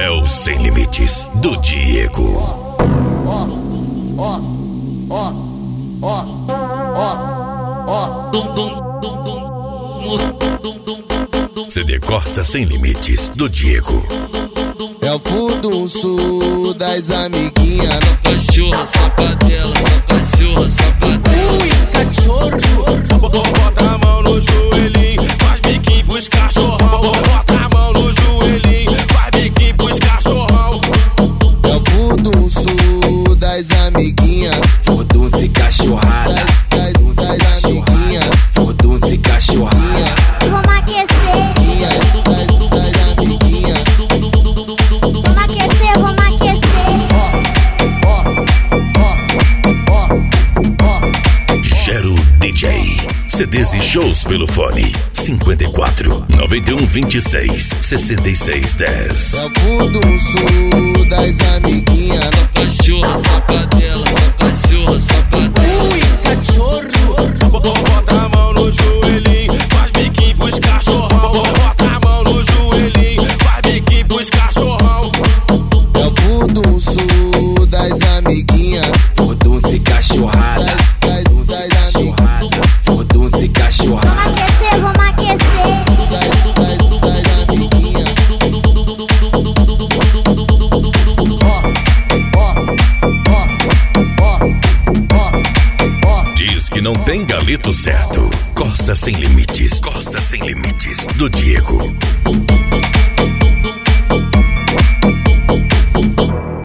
É o Sem Limites do Diego. CD Corsa Sem Limites do Diego. É o furdunço das amiguinhas. Cachorra, sapadela, cachorra, sapadela. Ui, cachorro. Bota a mão no joelhinho, faz biquinho pros cachorrão. Bota a mão no joelhinho, faz biquinho pros cachorrão. É o furdunço das amiguinhas. Furdunço e cachorrada. Das amiguinhas. Furdunço e cachorrada. Vamos aquecer. Das amiguinhas. Vamos aquecer, vamos aquecer. Gero DJ. CDs e shows pelo fone 54 91 26 66 10. É o furdunço das amiguinhas. Cachorra, sapadela, cachorra, sapadela. Ui, cachorro. Bota a mão no joelhinho, faz biquinho pros cachorrão. Bota a mão no joelhinho, faz biquinho pros cachorrão. É o furdunço das amiguinhas. Furdunço e cachorrada. Das amiguinhas. Furdunço e cachorrada. Vamos aquecer. Das amiguinhas. Diz que não tem galito certo. Corsa Sem Limites. Corsa Sem Limites do Diego.